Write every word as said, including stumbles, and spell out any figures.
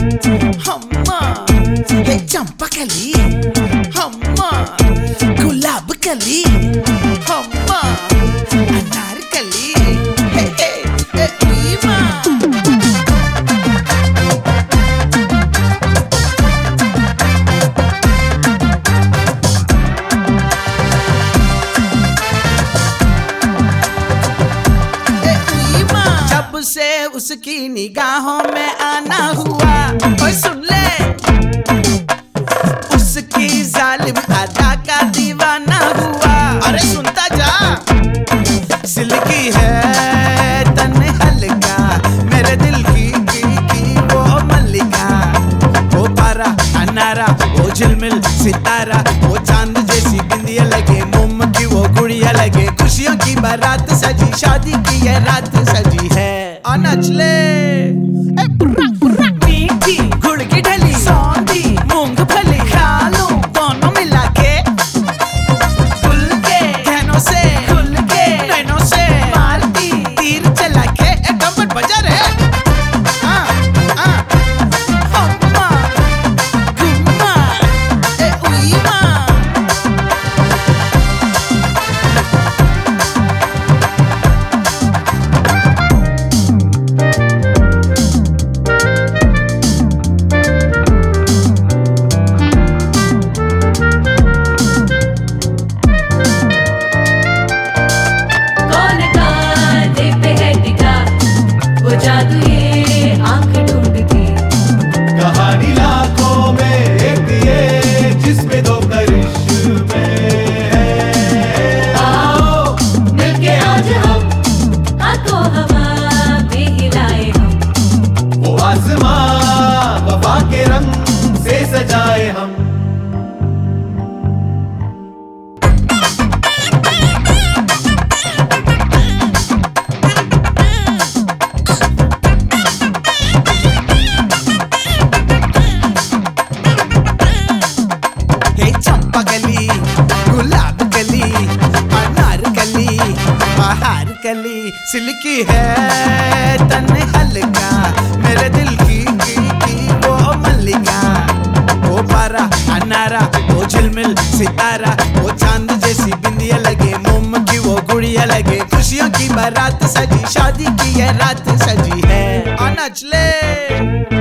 हम्मा ये चंपा कली, हम्मा गुलाब कली, हम्मा अनार कली, हे हे हे ईमा। जब से उसकी निगाहों में आना हुआ, ओए सुन ले, उसकी जालिम अदा का दीवाना हुआ। अरे सुनता जा, सिल्की है तन हल्का, मेरे दिल की की की वो मल्लिका। वो पारा अनारा, वो झिलमिल सितारा, वो चांद जैसी बिंदिया लगे, मोम की वो गुड़िया लगे। खुशियों की बारात सजी, शादी की ये रात सजी है। आ नच ले, ए बुर्रा बुर्रा, मीठी गुड़ की ढली, सौंधी मूंगफली, खा लो दोनों मिला के, खुल के कहनों से, खुल के नैनों से, मारती तीर चला के। ए कमर बजा रे, हाँ हाँ, हम्मा गुम्मा ए उईमा। जादू ये आंख ढूंढती, कहानी लाखों में एक ये जिसमें दो करिश्मे हैं। आओ मिलके आज हम हाथों हवा में हिलाए हम, वो आसमां वफा के रंग से सजाए हम। चंपा कली, गुलाब कली, अनार कली, बहार कली, सिल्की है तन हल्का, मेरे दिल की की की वो मल्लिका। वो पारा अनारा, वो झिलमिल सितारा, वो चांद जैसी बिंदिया लगे, मोम की वो गुड़िया लगे। खुशियों की बारात सजी, शादी की ये रात सजी है। आ नच ले।